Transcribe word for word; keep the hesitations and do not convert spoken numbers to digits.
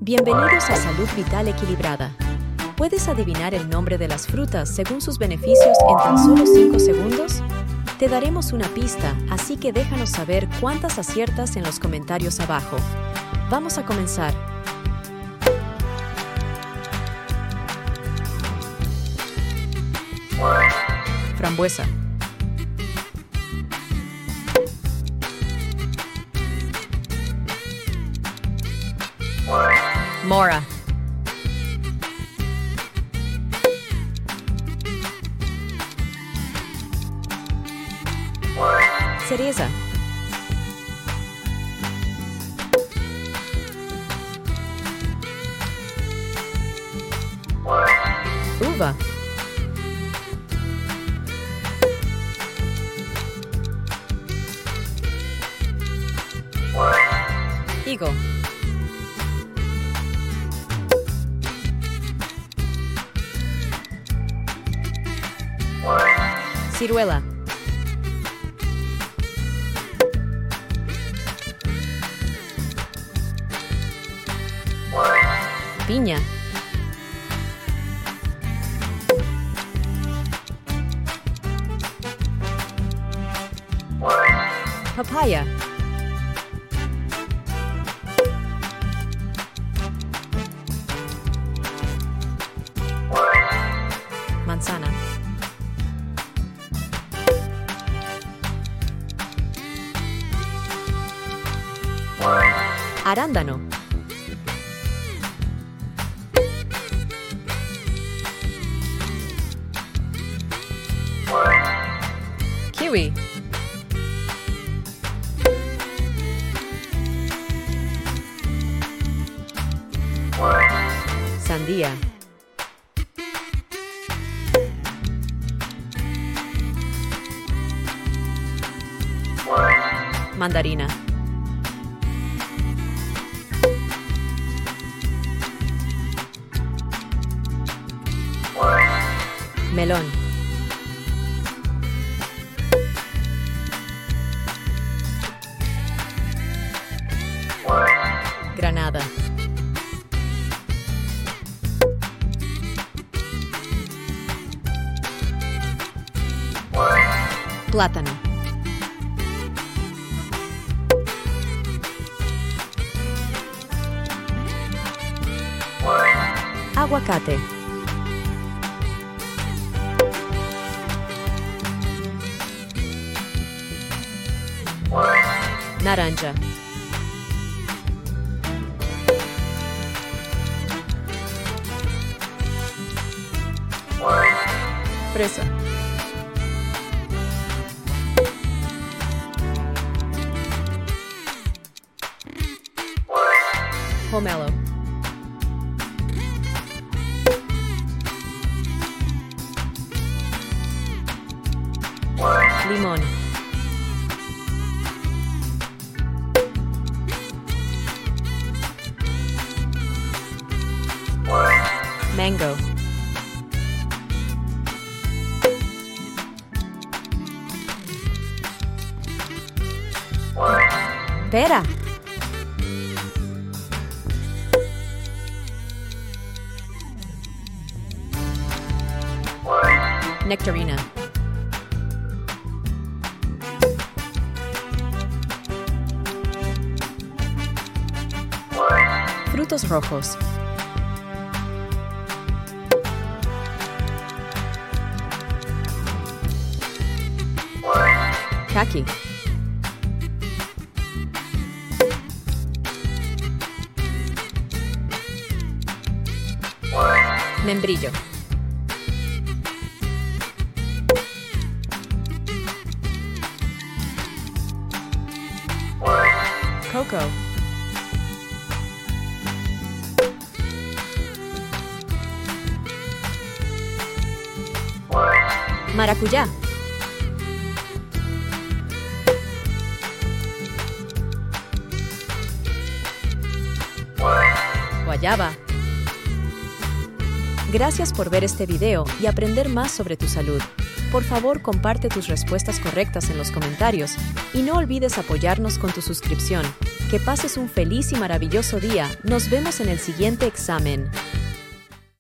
Bienvenidos a Salud Vital Equilibrada. ¿Puedes adivinar el nombre de las frutas según sus beneficios en tan solo cinco segundos? Te daremos una pista, así que déjanos saber cuántas aciertas en los comentarios abajo. Vamos a comenzar. Frambuesa. Mora. Cereza. Uva. Higo. Ciruela. Piña. Papaya. Manzana. Arándano. Kiwi. Sandía. Mandarina. Melón. Granada. Plátano. Aguacate. Naranja. Fresa. Pomelo. Limón. Mango. Pera. Nectarina. Frutos rojos. Caqui. Membrillo. Coco. Maracuyá. Guayaba. Gracias por ver este video y aprender más sobre tu salud. Por favor, comparte tus respuestas correctas en los comentarios y no olvides apoyarnos con tu suscripción. Que pases un feliz y maravilloso día. Nos vemos en el siguiente examen.